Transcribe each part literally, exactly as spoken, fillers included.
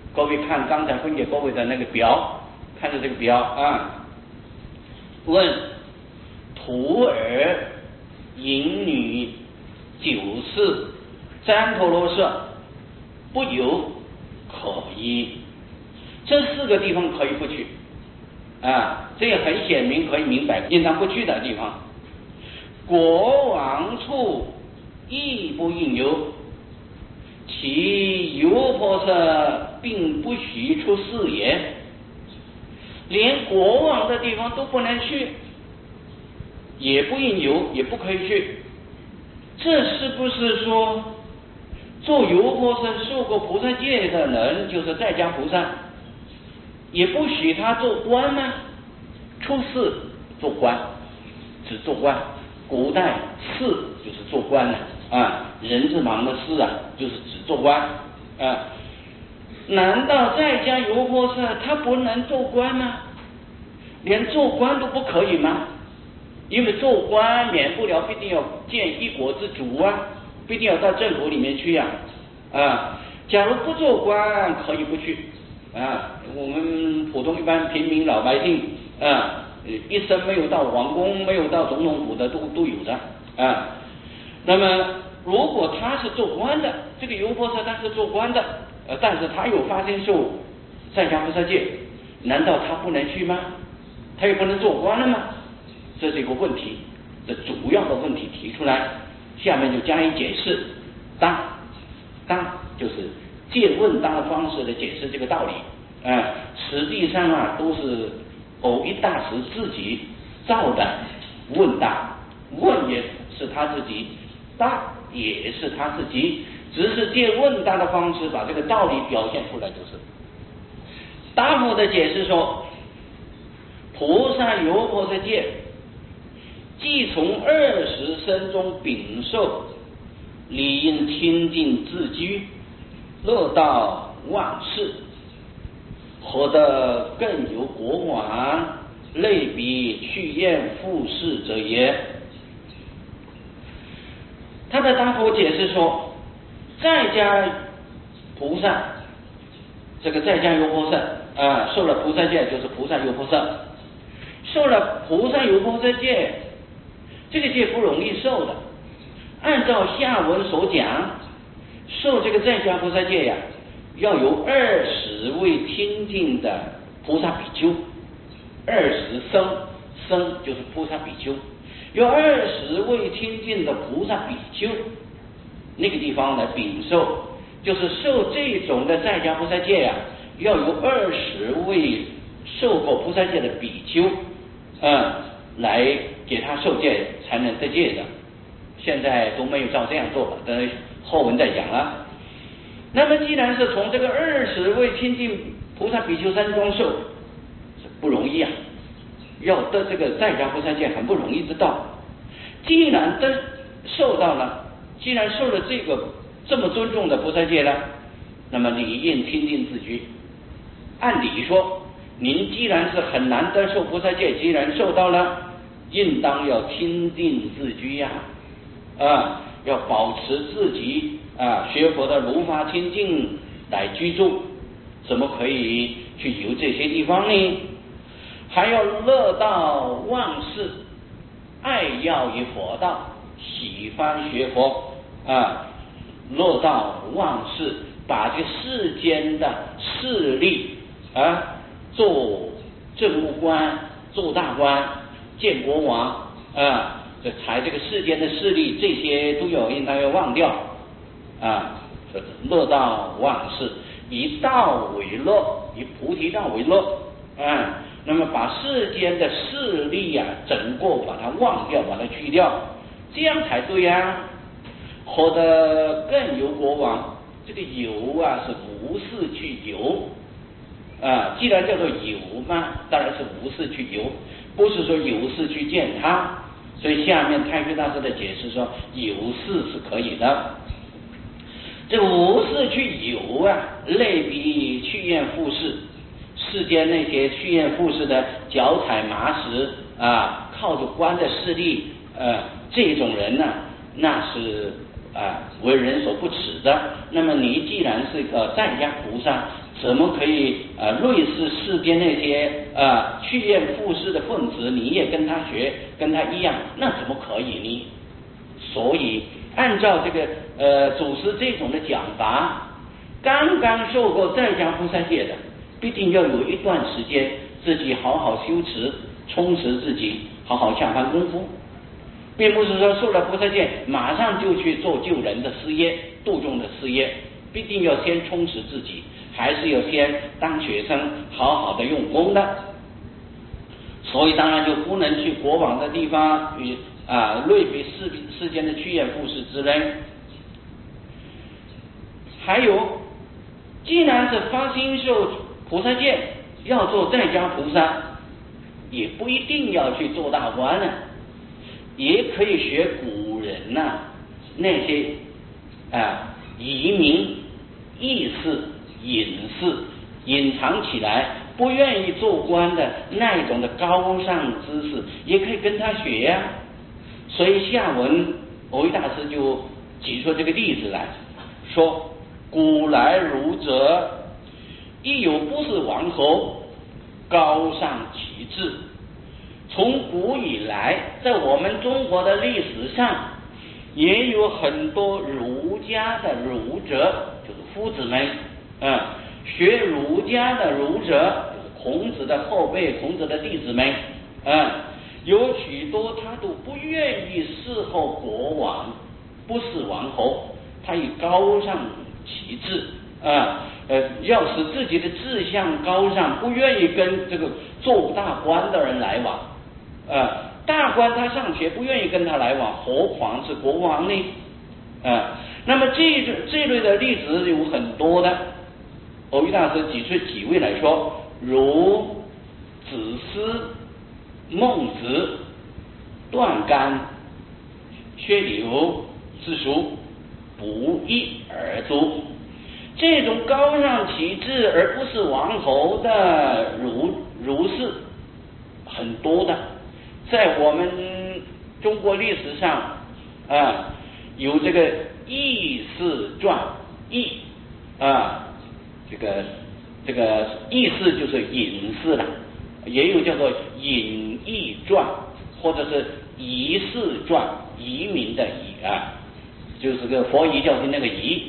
各位看刚才分给各位的那个表，看着这个表啊。问：徒儿淫女酒肆旃陀罗舍，不由可依。这四个地方可以不去啊，这也很显明可以明白应当不去的地方。国王处亦不应由，其游婆舍并不许出世也。连国王的地方都不能去，也不应由，也不可以去。这是不是说做游婆舍受过菩萨戒的人，就是在家菩萨，也不许他做官吗？出世做官，只做官。古代士就是做官了啊，人字旁的士啊，就是只做官啊。难道在家游婆舍他不能做官吗？连做官都不可以吗？因为做官免不了必定要见一国之主啊，必定要到政府里面去呀 啊, 啊。假如不做官可以不去啊，我们普通一般平民老百姓啊，一生没有到皇宫，没有到总统府的都都有的啊。那么如果他是做官的，这个游婆舍他是做官的，呃，但是他有发心受在家菩萨戒，难道他不能去吗？他也不能做官了吗？这是一个问题，这主要的问题提出来，下面就加以解释。当当就是借问答的方式来解释这个道理啊，实际上啊都是偶一大师自己造的问答，问也是他自己，答也是他自己，只是借问答的方式把这个道理表现出来就是。答复的解释说，菩萨游婆舍戒，既从二十身中禀受，理应清净自居，乐道忘事，何得更有国王类比去厌复事者也？他的答复解释说，在家菩萨，这个在家游婆舍啊，受了菩萨戒就是菩萨游婆舍，受了菩萨游婆舍戒，这个戒不容易受的。按照下文所讲，受这个在家菩萨戒呀，要有二十位清净的菩萨比丘，二十僧，僧就是菩萨比丘，有二十位清净的菩萨比丘，那个地方来禀受，就是受这种的在家菩萨戒呀，要有二十位受过菩萨戒的比丘，嗯，来给他受戒才能得戒的。现在都没有照这样做了，等后文再讲了。那么既然是从这个二十位清净菩萨比丘山中受，不容易啊，要得这个在家菩萨戒很不容易得到。既然得受到了，既然受了这个这么尊重的菩萨戒了，那么理应清净自居。按理说，您既然是很难得受菩萨戒，既然受到了，应当要清净自居呀、啊，啊，要保持自己啊学佛的如法清净来居住，怎么可以去游这些地方呢？还要乐道忘事，爱要于佛道，喜欢学佛啊，乐道忘事，把这世间的势力啊，做政务官、做大官、见国王啊，这才这个世间的势力，这些都要应当要忘掉啊。乐道忘事，以道为乐，以菩提道为乐啊。那么把世间的势力啊，整个把它忘掉，把它去掉，这样才对啊。或者更有国王，这个游啊是无事去游啊，既然叫做游嘛，当然是无事去游，不是说有事去见他。所以下面太虚大师的解释说，有事是可以的。这无事去游啊，类比去厌复事，世间那些去厌复事的脚踩马屎啊，靠着官的势力，呃，这种人呢、啊，那是啊为人所不齿的。那么你既然是一个在家菩萨，怎么可以呃类似世间那些呃趋炎附势的分子，你也跟他学，跟他一样？那怎么可以呢？所以按照这个呃祖师这种的讲法，刚刚受过在家菩萨戒的，必定要有一段时间自己好好修持，充实自己，好好下番功夫，并不是说受了菩萨戒马上就去做救人的事业、度众的事业，必定要先充实自己，还是要先当学生，好好的用功的。所以当然就不能去国王的地方与啊类比世世间的趋炎附势之类。还有，既然是发心受菩萨戒，要做在家菩萨，也不一定要去做大官呢，也可以学古人呐、啊、那些啊移民意识隐士隐藏起来不愿意做官的那一种的高尚知识，也可以跟他学呀、啊。所以下文藕益大师就举出这个例子来说，古来儒者亦有不是王侯，高尚其志。从古以来，在我们中国的历史上，也有很多儒家的儒者，就是夫子们，嗯，学儒家的儒者，就是孔子的后辈、孔子的弟子们，嗯，有许多他都不愿意侍候国王，不是王侯，他以高尚其志，啊、呃，要使自己的志向高尚，不愿意跟这个做大官的人来往。呃，大官他尚且不愿意跟他来往，何况是国王呢？啊、呃，那么这这类的例子有很多的，藕益大师举出几位来说，如子思、孟子、段干、薛柳之属，不一而足。这种高尚其志而不是王侯的儒儒士很多的。在我们中国历史上啊，有这个逸士传，逸啊，这个这个逸士就是隐士了，也有叫做隐逸传，或者是遗士传，移民的移啊，就是个佛遗教训那个遗，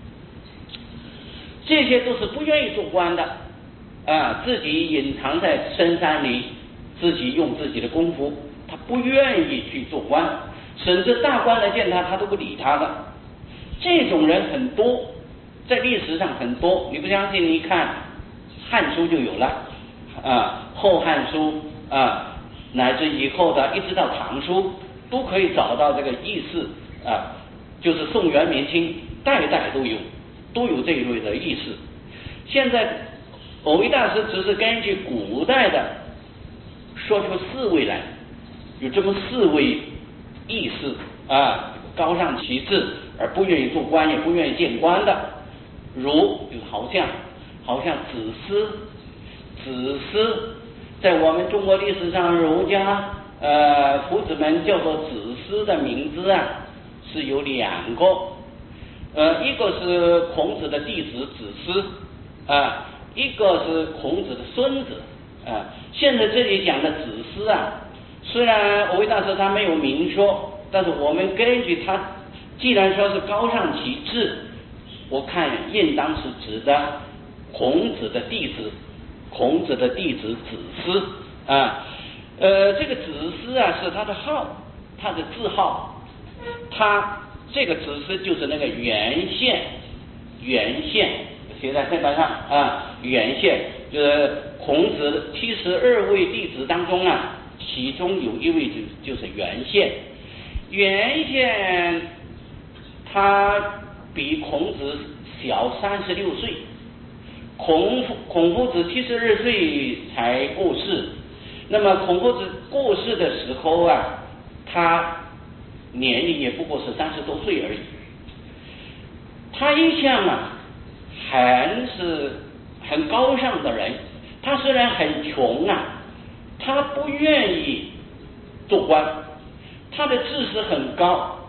这些都是不愿意做官的啊，自己隐藏在深山里。自己用自己的功夫，他不愿意去做官，甚至大官来见他，他都不理他的。这种人很多，在历史上很多。你不相信，你看《汉书》就有了啊，《后汉书》啊，乃至以后的一直到《唐书》，都可以找到这个义士啊，就是宋元明清代代都有，都有这一类的义士。现在藕益大师只是根据古代的。说出四位来，有这么四位义士啊，高尚其志而不愿意做官，也不愿意见官的，如就是好像好像子思，子思在我们中国历史上儒家呃夫子们叫做子思的名字啊是有两个，呃一个是孔子的弟子子思啊，一个是孔子的孙子。啊，现在这里讲的子思啊，虽然藕益大师他没有明说，但是我们根据他，既然说是高尚其志，我看应当是指的孔子的弟子，孔子的弟子子思啊，呃，这个子思啊是他的号，他的字号，他这个子思就是那个原县，原县写在黑板上啊，原县就是孔子七十二位弟子当中啊，其中有一位就就是原县。原县他比孔子小三十六岁，孔孔夫子七十二岁才过世。那么孔夫子过世的时候啊，他年龄也不过是三十多岁而已。他一向啊，很是很高尚的人。他虽然很穷啊，他不愿意做官，他的知识很高，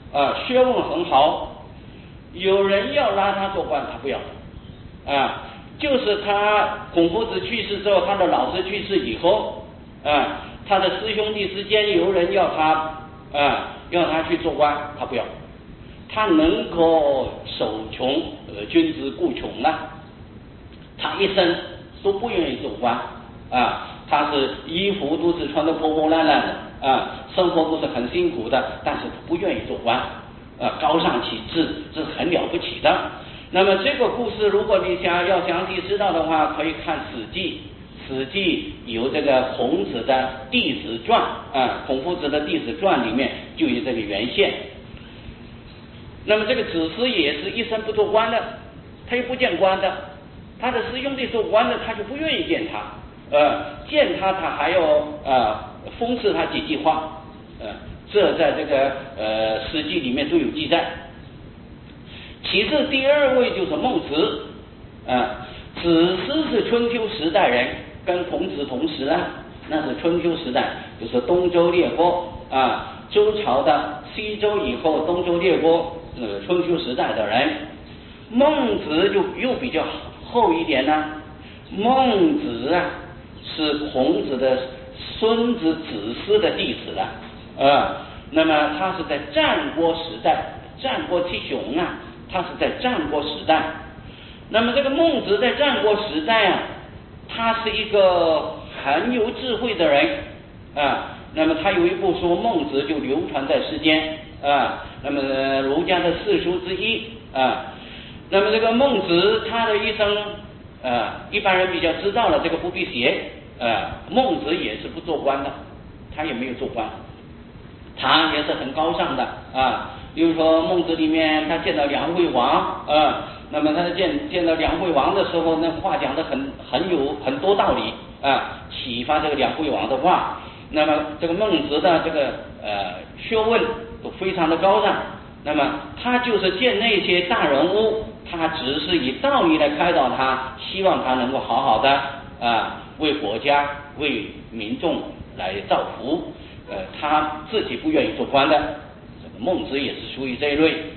啊，学问很好，有人要拉他做官，他不要啊。就是他孔夫子去世之后，他的老师去世以后啊，他的师兄弟之间有人要他啊，要他去做官，他不要。他能够守穷，而君子固穷啊。他一生都不愿意做官啊，他是衣服都是穿得破破烂烂的啊，生活都是很辛苦的，但是他不愿意做官啊，高尚启智，这是很了不起的。那么这个故事，如果你想要详细知道的话，可以看《史记》，《史记》有这个孔子的《弟子传》啊，孔夫子的《弟子传》里面就有这个原宪。那么这个子思也是一生不做官的，他又不见官的，他的师兄弟做官的，他就不愿意见他，呃，见他他还要呃讽刺他几句话，呃，这在这个呃《史记》里面都有记载。其次第二位就是孟子，啊，子思是春秋时代人，跟孔子同时啊，那是春秋时代，就是东周列国啊，周朝的西周以后，东周列国呃春秋时代的人。孟子就又比较后一点呢，孟子啊是孔子的孙子子思的弟子了啊，那么他是在战国时代，战国七雄啊。他是在战国时代，那么这个孟子在战国时代啊，他是一个很有智慧的人啊。那么他有一部书《孟子》就流传在世间啊。那么儒家的四书之一啊。那么这个孟子他的一生啊，一般人比较知道了，这个不必写啊。孟子也是不做官的，他也没有做官，他也是很高尚的啊。比如说孟子里面他见到梁惠王啊，那么他见见到梁惠王的时候，那话讲得很很有很多道理啊，启发这个梁惠王的话。那么这个孟子的这个呃学问都非常的高尚，那么他就是见那些大人物，他只是以道理来开导他，希望他能够好好的啊为国家为民众来造福，呃他自己不愿意做官的。孟子也是属于这一类。